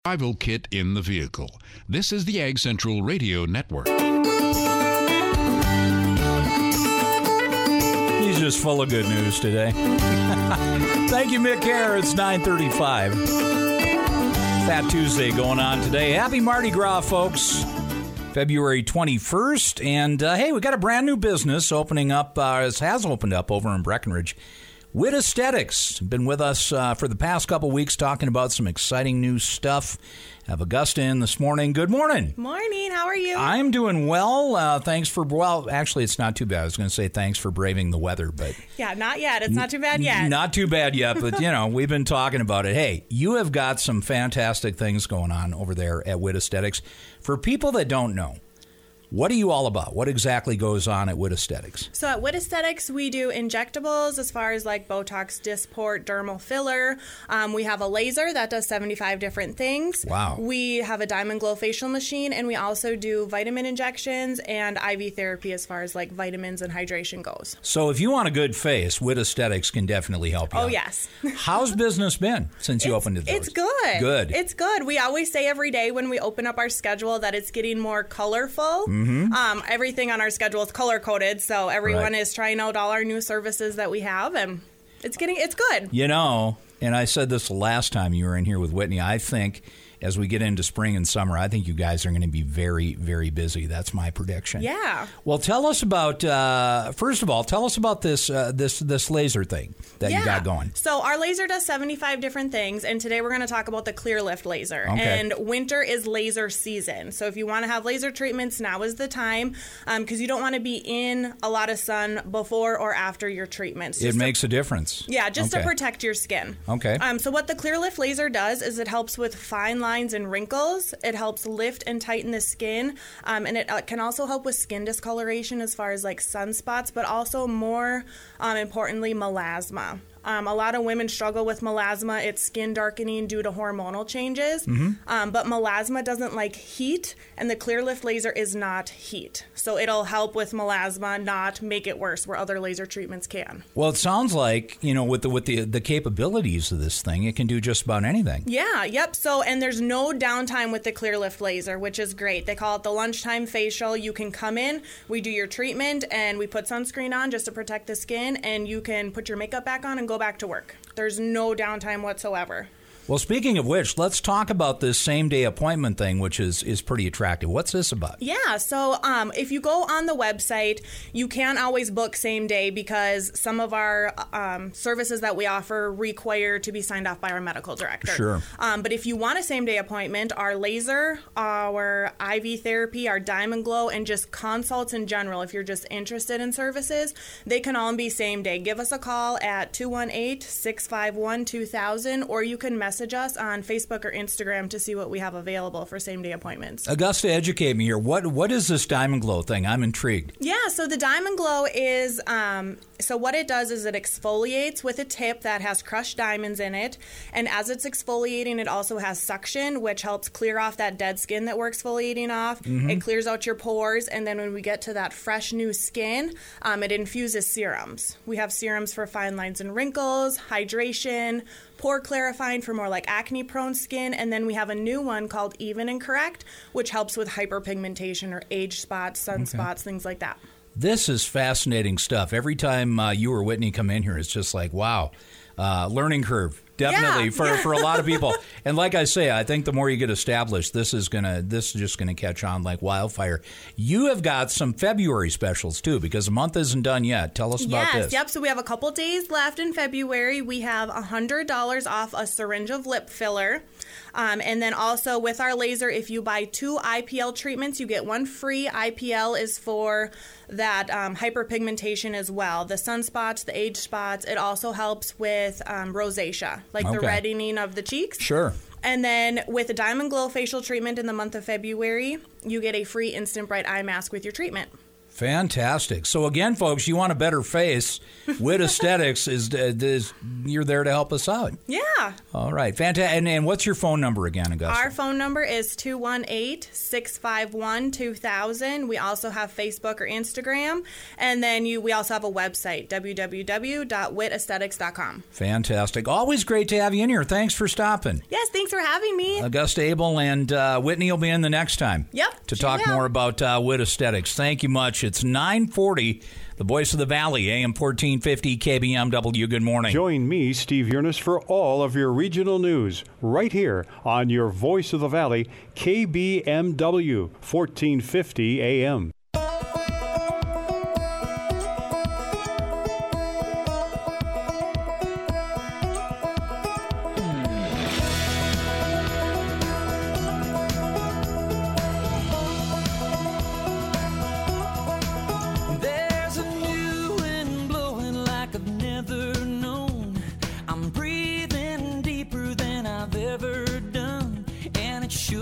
Survival kit in the vehicle. This is the Ag Central Radio Network. He's just full of good news today. Thank you, Mick Hare. It's 9:35. Fat Tuesday going on today. Happy Mardi Gras, folks. February 21st. And, hey, we got a brand new business opening up, has opened up over in Breckenridge. WIT Aesthetics. Been with us for the past couple weeks talking about some exciting new stuff. Have Augusta in this morning. Good morning. Morning. How are you? I'm doing well. Thanks for, well, actually, it's not too bad. I was going to say thanks for braving the weather, but... Yeah, not yet. It's not too bad yet. Not too bad yet, but, you know, we've been talking about it. Hey, you have got some fantastic things going on over there at WIT Aesthetics. For people that don't know, what are you all about? What exactly goes on at WIT Aesthetics? So at WIT Aesthetics, we do injectables as far as like Botox, Dysport, dermal filler. We have a laser that does 75 different things. Wow. We have a Diamond Glow facial machine, and we also do vitamin injections and IV therapy as far as like vitamins and hydration goes. So if you want a good face, WIT Aesthetics can definitely help you out. Yes. How's business been since you opened it? It's good. Good. It's good. We always say every day when we open up our schedule that it's getting more colorful. Everything on our schedule is color coded, so everyone is trying out all our new services that we have, and it's good. You know, and I said this the last time you were in here with Whitney, I think as we get into spring and summer, I think you guys are going to be very, very busy. That's my prediction. Yeah. Well, tell us about, first of all, tell us about this laser thing that you got going. So our laser does 75 different things, and today we're going to talk about the Clear Lift laser. Okay. And winter is laser season. So if you want to have laser treatments, now is the time, because you don't want to be in a lot of sun before or after your treatments. It makes a difference. Yeah, just to protect your skin. Okay. So what the Clear Lift laser does is it helps with fine lines and wrinkles. It helps lift and tighten the skin, and it can also help with skin discoloration as far as like sunspots, but also more importantly, melasma. A lot of women struggle with melasma. It's skin darkening due to hormonal changes. But melasma doesn't like heat, and the Clear Lift laser is not heat. So it'll help with melasma, not make it worse where other laser treatments can. Well, it sounds like, you know, with the capabilities of this thing, it can do just about anything. Yeah, yep. So, and there's no downtime with the Clear Lift laser, which is great. They call it the lunchtime facial. You can come in, we do your treatment, and we put sunscreen on just to protect the skin, and you can put your makeup back on and go back to work. There's no downtime whatsoever. Well, speaking of which, let's talk about this same-day appointment thing, which is pretty attractive. What's this about? Yeah, so if you go on the website, you can't always book same day because some of our services that we offer require to be signed off by our medical director. Sure. But if you want a same-day appointment, our laser, our IV therapy, our Diamond Glow, and just consults in general, if you're just interested in services, they can all be same day. Give us a call at 218-651-2000, or you can message us on Facebook or Instagram to see what we have available for same-day appointments. Augusta, educate me here. What is this Diamond Glow thing? I'm intrigued. Yeah, so the Diamond Glow is, so what it does is it exfoliates with a tip that has crushed diamonds in it, and as it's exfoliating, it also has suction, which helps clear off that dead skin that we're exfoliating off. It clears out your pores, and then when we get to that fresh new skin, it infuses serums. We have serums for fine lines and wrinkles, hydration, pore clarifying for more like acne-prone skin, and then we have a new one called Even and Correct, which helps with hyperpigmentation or age spots, sunspots, things like that. This is fascinating stuff. Every time you or Whitney come in here, it's just like, wow, learning curve. Definitely for a lot of people. And like I say, I think the more you get established, this is just gonna catch on like wildfire. You have got some February specials too, because the month isn't done yet. Tell us about this. Yep. So we have a couple days left in February. We have $100 off a syringe of lip filler. And then also with our laser, if you buy 2 IPL treatments, you get 1 free. IPL is for that hyperpigmentation as well. The sunspots, the age spots. It also helps with rosacea, like the reddening of the cheeks. Sure. And then with a Diamond Glow facial treatment in the month of February, you get a free Instant Bright eye mask with your treatment. Fantastic. So again, folks, you want a better face, Wit Aesthetics is you're there to help us out. Yeah. All right. Fantastic. And what's your phone number again, Augusta? Our phone number is 218-651-2000. We also have Facebook or Instagram. And then we also have a website, www.witaesthetics.com. Fantastic. Always great to have you in here. Thanks for stopping. Yes, thanks for having me. Augusta Abel and Whitney will be in the next time. Yep. To talk more about Wit Aesthetics. Thank you much. It's 9:40, the Voice of the Valley, AM 1450 KBMW. Good morning. Join me, Steve Yearness, for all of your regional news right here on your Voice of the Valley, KBMW 1450 AM. Sure